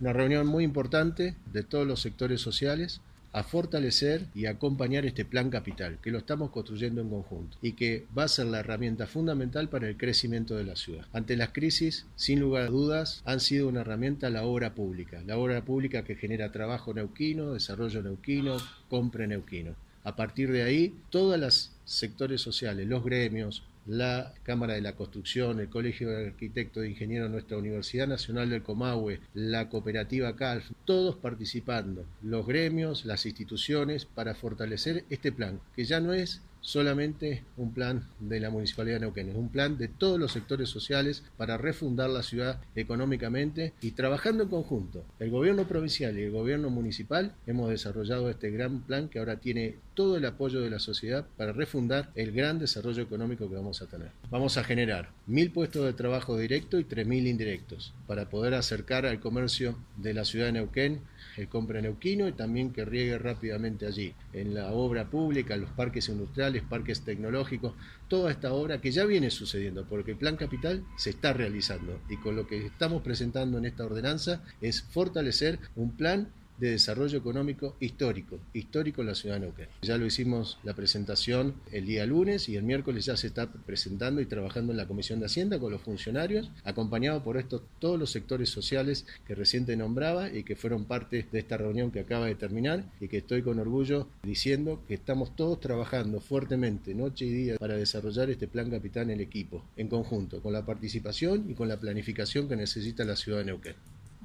Una reunión muy importante de todos los sectores sociales a fortalecer y acompañar este plan capital, que lo estamos construyendo en conjunto y que va a ser la herramienta fundamental para el crecimiento de la ciudad. Ante las crisis, sin lugar a dudas, han sido una herramienta la obra pública que genera trabajo neuquino, desarrollo neuquino, compra neuquino. A partir de ahí, todos los sectores sociales, los gremios, la Cámara de la Construcción, el Colegio de Arquitectos e Ingenieros de nuestra Universidad Nacional del Comahue, la cooperativa CALF, todos participando, los gremios, las instituciones, para fortalecer este plan, que ya no es solamente un plan de la Municipalidad de Neuquén, es un plan de todos los sectores sociales para refundar la ciudad económicamente y trabajando en conjunto. El gobierno provincial y el gobierno municipal hemos desarrollado este gran plan que ahora tiene todo el apoyo de la sociedad para refundar el gran desarrollo económico que vamos a tener. Vamos a generar 1.000 puestos de trabajo directos y 3.000 indirectos para poder acercar al comercio de la ciudad de Neuquén el compra neuquino y también que riegue rápidamente allí, en la obra pública, en los parques industriales, parques tecnológicos, toda esta obra que ya viene sucediendo, porque el Plan Capital se está realizando y con lo que estamos presentando en esta ordenanza es fortalecer un plan de desarrollo económico histórico en la ciudad de Neuquén. Ya lo hicimos la presentación el día lunes y el miércoles ya se está presentando y trabajando en la Comisión de Hacienda con los funcionarios, acompañado por todos los sectores sociales que recién te nombraba y que fueron parte de esta reunión que acaba de terminar y que estoy con orgullo diciendo que estamos todos trabajando fuertemente, noche y día, para desarrollar este Plan Capital en el equipo, en conjunto, con la participación y con la planificación que necesita la ciudad de Neuquén.